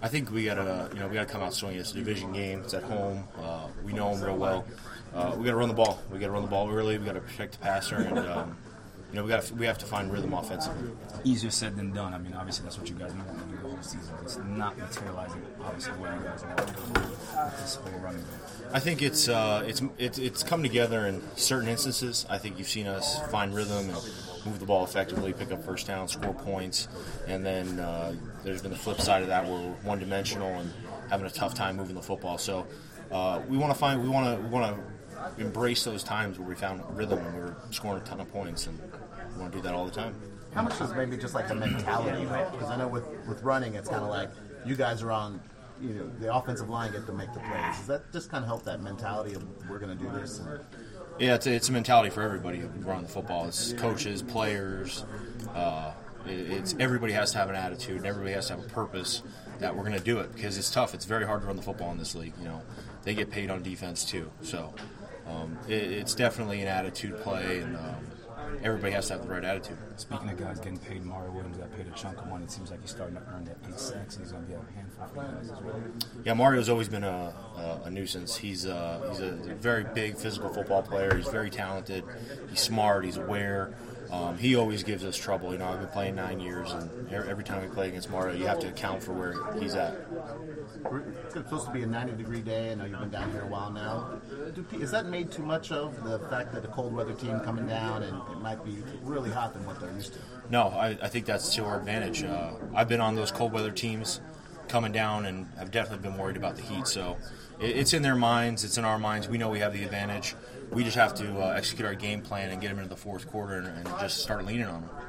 I think we gotta come out swinging. It's a division game. It's at home. We know them real well. We gotta run the ball. We gotta run the ball early. We gotta protect the passer, and we have to find rhythm offensively. Easier said than done. I mean, obviously that's what you guys want to do the whole season. It's not materializing, obviously, what you guys want to do with this whole running game. I think it's come together in certain instances. I think you've seen us find rhythm and move the ball effectively, pick up first down, score points, and then there's been the flip side of that where we're one-dimensional and having a tough time moving the football. So we want to embrace those times where we found rhythm and we're scoring a ton of points, and we want to do that all the time. How much is maybe just like the mentality, right? Because I know with running, it's kind of like you guys are on, the offensive line get to make the plays. Does that just kind of help that mentality of we're going to do this? Yeah, it's a mentality for everybody who runs the football. It's coaches, players. It's everybody has to have an attitude, and everybody has to have a purpose that we're going to do it, because it's tough. It's very hard to run the football in this league. They get paid on defense too. So it's definitely an attitude play, and everybody has to have the right attitude. Speaking of guys getting paid, Mario Williams got paid a chunk of money. It seems like he's starting to earn that 8 sacks, and he's going to be a handful for you guys as well. Yeah, Mario's always been a nuisance. He's a very big physical football player. He's very talented. He's smart. He's aware. He always gives us trouble. I've been playing 9 years, and every time we play against Mario, you have to account for where he's at. It's supposed to be a 90-degree day. I know you've been down here a while now. Is that made too much of, the fact that a cold weather team coming down and it might be really hot than what they're used to? No, I think that's to our advantage. I've been on those cold weather teams coming down, and I've definitely been worried about the heat. So it's in their minds. It's in our minds. We know we have the advantage. We just have to execute our game plan and get them into the fourth quarter and just start leaning on them.